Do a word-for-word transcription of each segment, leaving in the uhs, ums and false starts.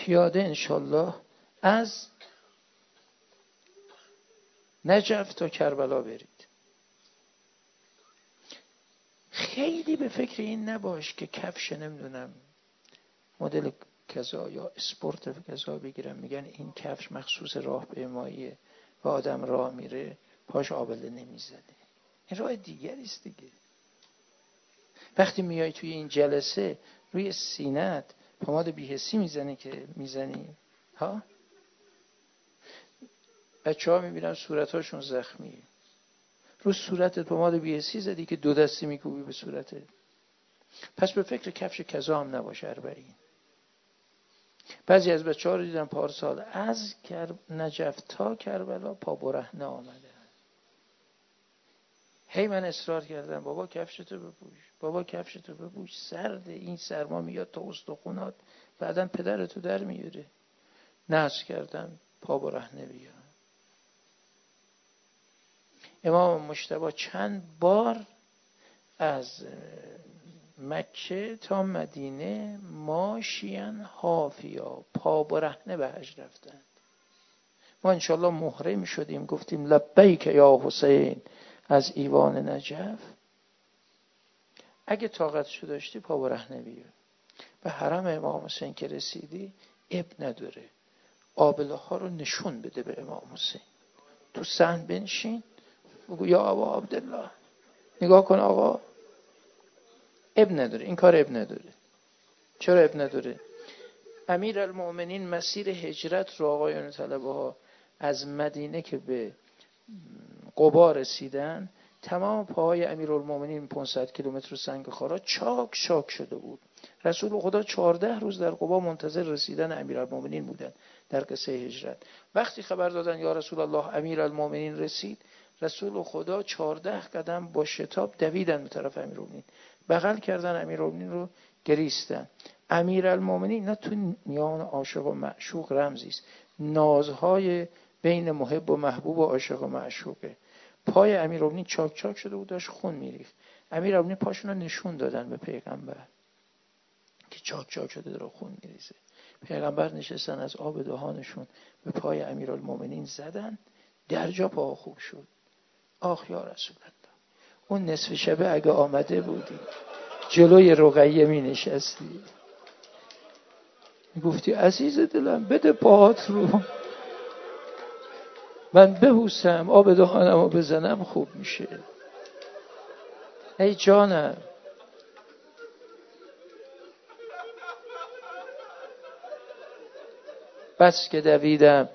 پیاده انشالله از نجف تا کربلا برید. خیلی به فکر این نباش که کفش نمیدونم مدل کذا یا اسپورت کذا بگیرم، میگن این کفش مخصوص راه پیماییه و آدم راه میره پاش آبله نمیزنه. این راه دیگری است دیگه. وقتی میای توی این جلسه روی سینت پماد بی‌حسی میزنی که میزنی ها، بچه ها میبینن صورتاشون زخمیه، رو صورتت پماد بی‌حسی زدی که دو دستی میکوبی به صورتت. پس به فکر کفش کذا هم نباشه اربعین. بعضی از بچه ها رو دیدم پارسال از نجف تا کربلا پا برهنه آمده. هی من اصرار کردم بابا کفشتو بپوش، بابا کفشتو بپوش، سرده، این سرما میاد تا استخونات، بعداً پدرتو در میاره. نذر کردم پا برهنه بیام. امام مجتبی چند بار از مکه تا مدینه ماشیان حافیا پا برهنه به حج رفتند. ما انشالله محرم شدیم گفتیم لبیک یا حسین از ایوان نجف، اگه طاقتشو داشتی پا برهنه بیا. به حرم امام حسین که رسیدی اب نداره، آبله ها رو نشون بده به امام حسین، تو صحن بنشین بگو یا ابا عبدالله، نگاه کن آقا، اب نداره، این کار اب نداره. چرا اب نداره؟ امیرالمؤمنین مسیر هجرت رو آقایان طلبه ها از مدینه که به قبا رسیدن، تمام پاهای امیرالمؤمنین پانصد کیلومتر سنگ خارا چاک چاک شده بود. رسول خدا چهارده روز در قبا منتظر رسیدن امیرالمؤمنین بودن در قصه هجرت. وقتی خبر دادن یا رسول الله امیرالمؤمنین رسید، رسول خدا چهارده قدم با شتاب دویدن به طرف امیرالمؤمنین، بغل کردن امیرالمؤمنین رو گریستن. امیرالمؤمنین نه تو میان عاشق و معشوق رمزی است، نازهای بین محب و محبوب و عاشق و معشوقه. پای امیرالمؤمنین چاک چاک شده بود، داشت خون میریخت. امیرالمؤمنین پاشون رو نشون دادن به پیغمبر که چاک چاک شده داره خون میریزه. پیغمبر نشستن از آب دهانشون به پای امیرالمؤمنین زدن، در جا پا خوب شد. آخ یا رسول الله، اون نصف شبه اگه آمده بودی جلوی رقیه می نشستی گفتی عزیز دلم بده پاهات رو من ببوسم، آب دهانم رو بزنم خوب میشه. ای جانم، بس که دویدم.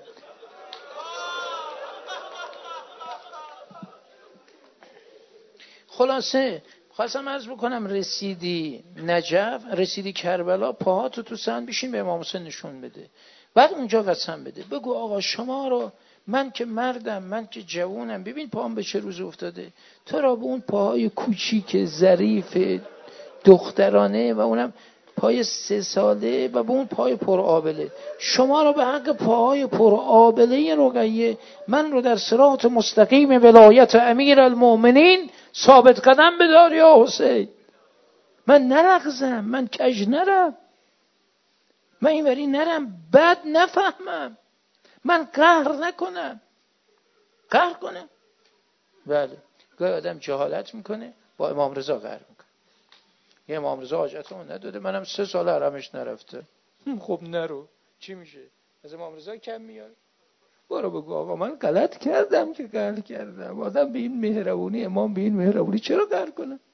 خلاصه خواستم عرض بکنم رسیدی نجف، رسیدی کربلا، پاهاتو تو صحن بشین به امام حسین نشون بده، بعد اونجا قسم بده، بگو آقا شما رو من که مردم، من که جوونم، ببین پاهم به چه روز افتاده، تو را به اون پاهای کوچیک ظریف دخترانه و اونم پای سه ساله و به اون پای پر آبله، شما رو به حق پاهای پر آبله رقیه من رو در صراط مستقیم ولایت امیرالمؤمنین ثابت قدم بدار یا حسین. من نرقصم، من کج نرم، من اینوری نرم، بد نفهمم، من قهر نکنم. قهر کنم؟ بله، گاهی آدم جهالت میکنه با امام رضا قهر میکنه. یه امام رضا حاجتمون نداده، منم سه سال حرمش نرفته. خب نرو، چی میشه؟ از امام رضا کم میاد؟ برو بگو آقا من غلط کردم که قهر کردم. آدم به این مهربونی، امام به این مهربونی چرا قهر کنه؟